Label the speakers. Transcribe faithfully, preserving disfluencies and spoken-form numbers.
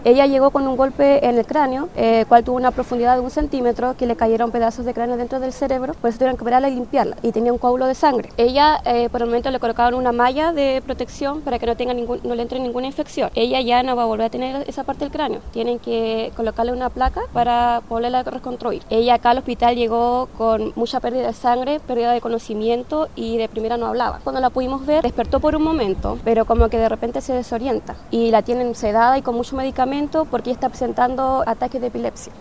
Speaker 1: Ella llegó con un golpe en el cráneo, el eh, cual tuvo una profundidad de un centímetro, que le cayeron pedazos de cráneo dentro del cerebro, por eso tuvieron que operarla y limpiarla, y tenía un coágulo de sangre. Ella, eh, por el momento, le colocaron una malla de protección para que no, tenga ningún, no le entre ninguna infección. Ella ya no va a volver a tener esa parte del cráneo, tienen que colocarle una placa para poderla reconstruir. Ella acá al hospital llegó con mucha pérdida de sangre, pérdida de conocimiento y de primera no hablaba. Cuando la pudimos ver, despertó por un momento, pero como que de repente se desorienta y la tienen sedada y con mucho medicamento porque está presentando ataques de epilepsia.